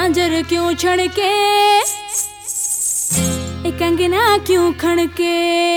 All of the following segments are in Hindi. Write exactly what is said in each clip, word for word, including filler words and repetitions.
झांझर क्यों छड़के, ए कंगना क्यों खड़के,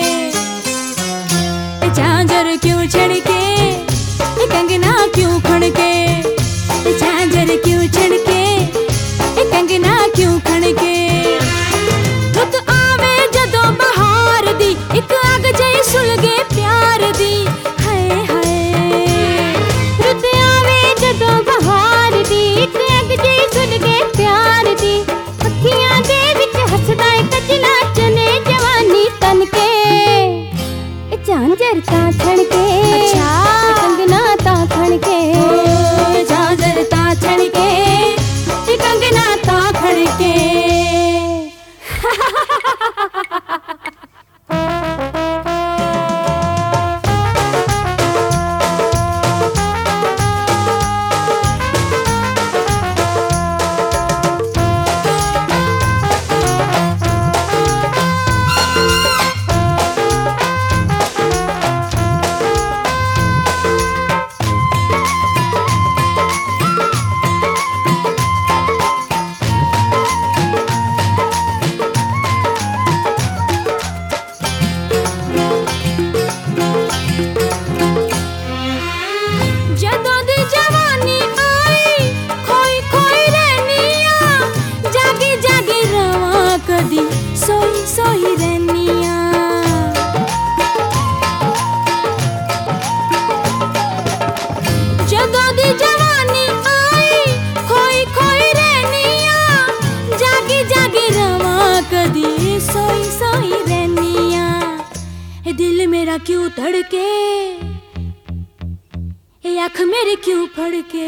ए झांझर क्यों छड़के, ए कंगना क्यों खड़के, ए झांझर क्यों छड़के, ए कंगना क्यों खड़के। रुत आवे जदों बहार दी, इक अग जई सुलगे प्यार दी, हाय हाय। रुत आवे जदों बहार दी, इक अग जई सुलगे प्यार दी। अखियां दे विच हसदा इक कजला चने जवानी तन के, ए झांझर तां छड़के, अच्छा कंगना तां खड़के, झांझर तां छड़के, ए कंगना तां खड़के। सोई सोई रहनिया, जदों दी जवानी आई खोई खोई रहनिया, जागी जागी रवा कदी सोई सोई रहनिया। ए दिल मेरा क्यों धड़के, ए आँख मेरी क्यों फड़के,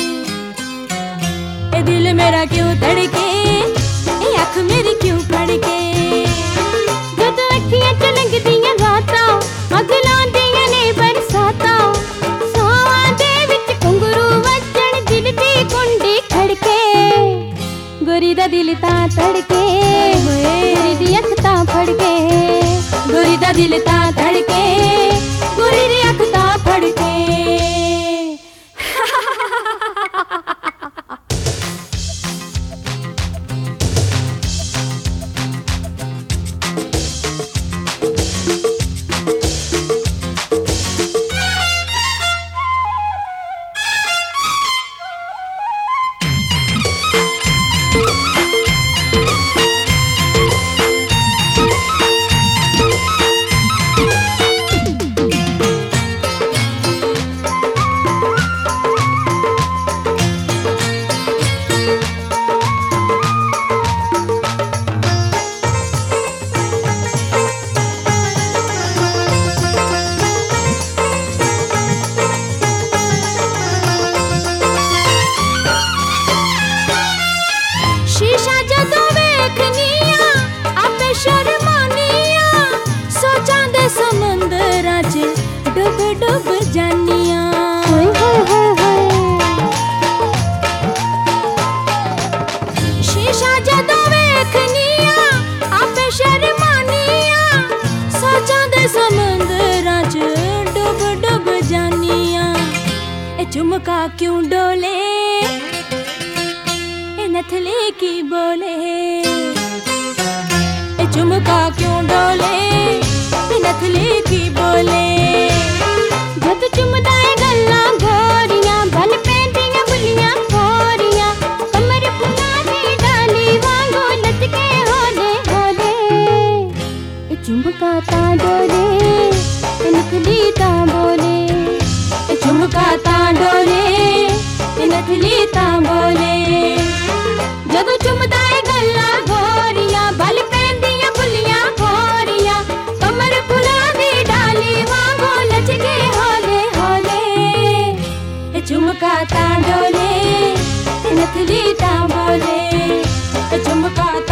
ए दिल मेरा क्यों धड़के, ए आँख मेरी क्यों फड़के। जद अखियां च लंघदियां रातां, अग लांदियां ने बरसातां, सावां दे विच घुंघरू वजण दिल दी कुंडी खड़के। गोरी दा दिल तां धड़के, गोरी दी अख तां फड़के, गोरी दा दिल तां धड़के, गोरी दी अख तां फड़के। शीशा जदों वेखनिया आपे शर्मानिया, सोचां दे समंदरां च डुब डुब जानिया। शीशा जदों वेखनिया आपे शर्मानिया, सोचां दे समंदरां च डुब डुब जानिया। ए झुमका क्यों डोले, नथली की बोले, ए झुमका क्यों डोले, नथली की बोले। जद चुमदा ए गल्लां गोरियां, बल पैंदियां बुलियां खोरियां, कमर फुल्लां दी डाली वांगू लचके होले होले। ए झुमका तां डोले, नथली तां बोले, ए झुमका तां डोले, नथली तां बोले। जदों चुमदा ए गल्लां गोरियां, बल पैंदियां बुलियां खोरियां, कमर फुल्लां दी डाली वांगू लचके होले होले। ए झुमका तां डोले, नथली तां बोले, ए झुमका